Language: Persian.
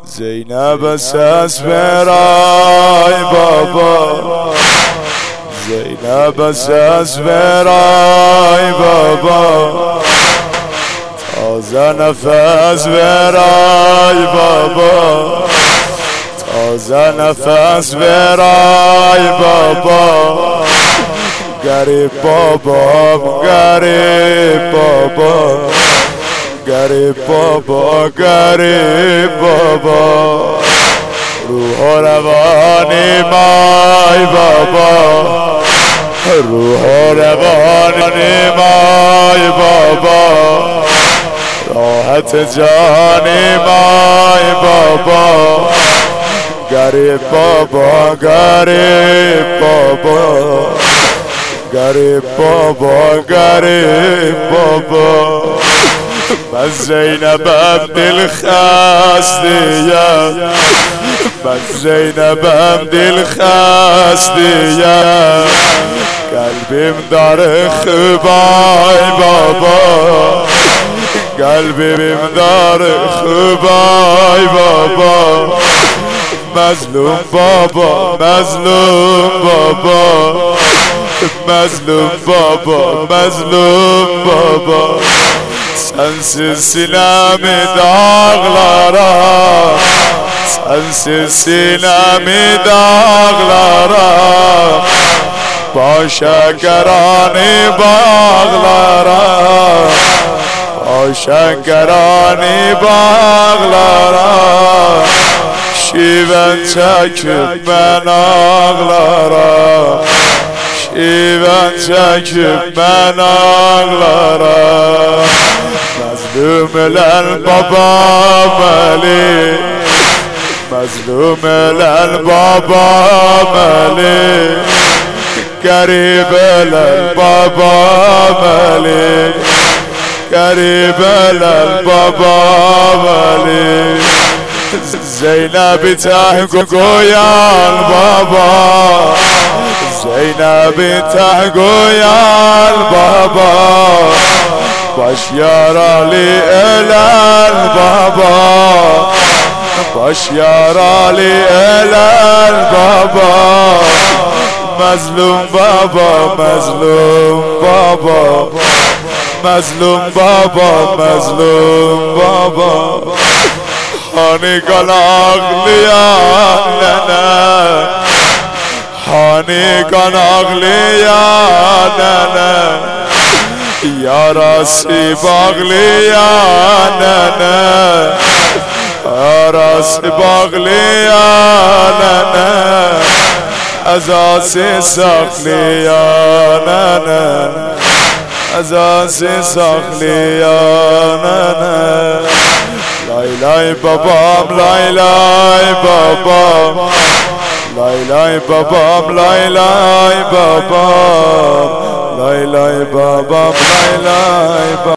زینب اساس برای بابا، زینب اساس برای بابا، تازه نفس برای بابا، تازه نفس برای بابا. غریب بابا، غریب بابا، غریب بابا، غریب بابا. روح و روانی مای بابا، روح و روانی مای بابا، راحت جانی مای بابا. غریب بابا، غریب بابا، غریب بابا، غریب بابا. من زینبم دل خستیم، من زینبم دل خستیم، قلبیم داره خوبای بابا، قلبیم داره خوبای بابا. مظلوم بابا، مظلوم بابا، مظلوم بابا، مظلوم بابا. Sensiz sinemi dağlara, sensiz sinemi dağlara, başa gerani bağlara, başa gerani bağlara. Şiven çekip ben ağlara, şiven çekip ben ağlara. Mazlum ölen babam Ali, mazlum ölen babam Ali, garip ölen babam Ali, garip ölen babam Ali. Zeynep'i tahgoyan baba, Zeynep'i tahgoyan baba. Baş yaralı ölen baba, baş yaralı ölen baba. Mazlum baba, mazlum baba, mazlum baba, mazlum baba. Hani kan ağlayan nene, hani kan ağlayan nene, yarası bağlayan nene, yarası bağlayan nene, azası saklayan nene, azası saklayan nene. Lay lay babam, lay lay babam, lay lay babam, lay lay babam, lay lay babam, lay lay babam.